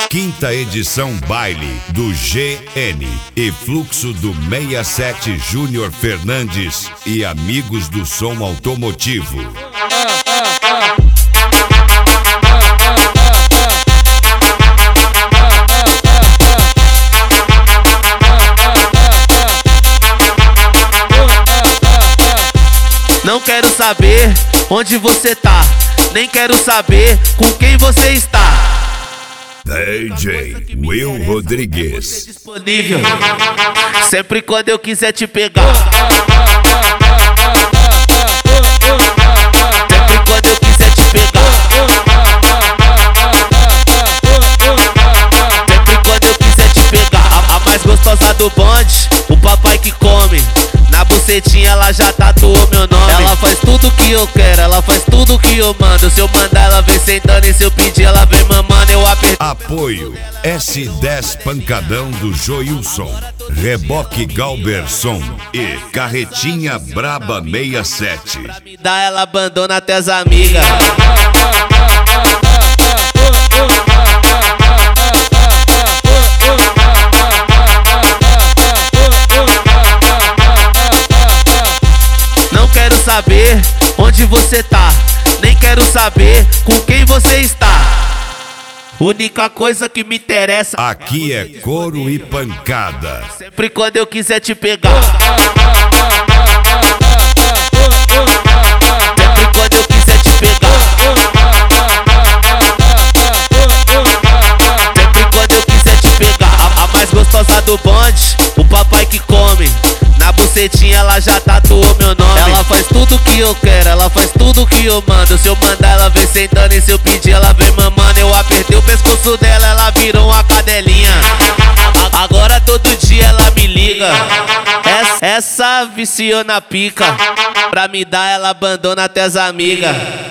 Quinta edição baile do GN e fluxo do 67 Júnior Fernandes e amigos do som automotivo. Não quero saber onde você tá, nem quero saber com quem você está. DJ Will Rodrigues. Disponível sempre quando eu quiser te pegar. Sempre quando eu quiser te pegar. Sempre quando eu quiser te pegar. A mais gostosa do bonde, o papai que come. Na bucetinha ela já tatuou meu nome. Ela faz tudo que eu quero, ela faz tudo que eu mando. Se eu mandar ela vem sentando e se eu pedir ela vem mamando, eu aperto. Apoio S10 Pancadão do Joilson, Reboque Galberson e Carretinha Braba 67. Pra me dar ela abandona até as amigas. Não quero saber onde você tá, nem quero saber com quem você está. Única coisa que me interessa aqui é couro e pancada. sempre quando eu quiser te pegar. Sempre quando eu quiser te pegar. Sempre quando eu quiser te pegar. A mais gostosa do bonde, o papai que come. Na bucetinha ela já tatuou meu nome. Ela faz tudo que eu quero, ela faz tudo que eu mando. Se eu mandar ela vem sentando e se eu pedir ela vem mamando. Eu apertei o pescoço dela, ela virou uma cadelinha. Agora todo dia ela me liga. Essa viciou na pica. Pra me dar ela abandona até as amigas.